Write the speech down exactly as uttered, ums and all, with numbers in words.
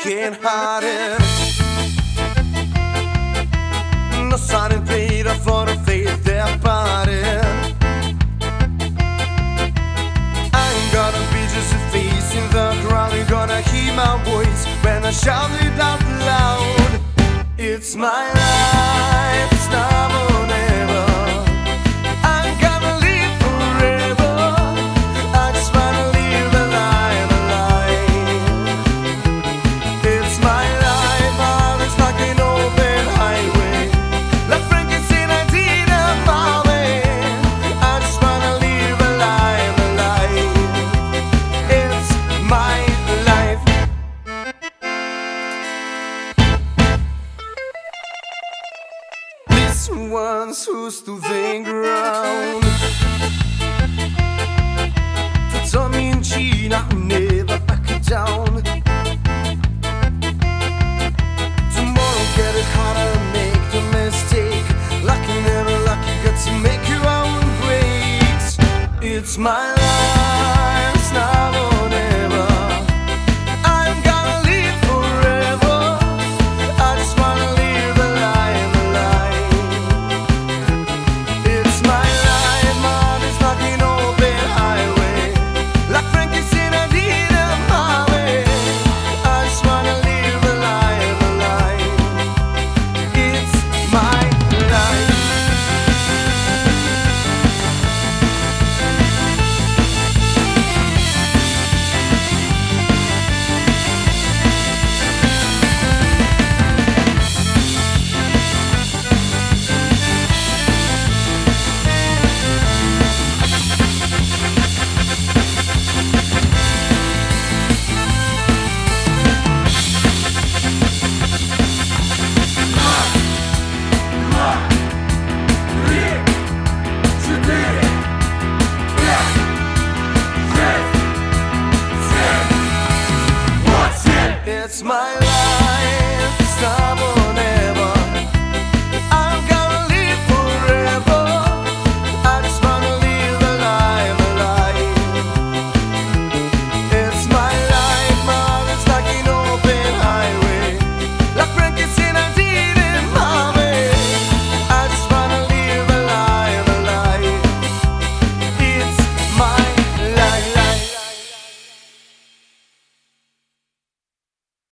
broken hearted. No silent prayer for the faith they're parted. I'm gonna be just a face in the crowd. You're gonna hear my voice when I shout it out loud. It's my life, it's now or never. I'm gonna live forever. I just wanna live alive, alive. It's my life, I'm just like an open highway. Like Frankenstein, I did a highway. I just wanna live alive, alive. It's my life. This one's who's to the ground. For Tommy and Gina who never back it down. Tomorrow get it harder, make the mistake. Lucky never lucky, got to make your own breaks. It's my life, it's now or never. I'm gonna live forever. I just wanna live alive, alive. It's my life, man, it's like an open highway. Like Frankenstein, I did a highway. I just wanna live alive, alive. It's my life. It's my life, it's not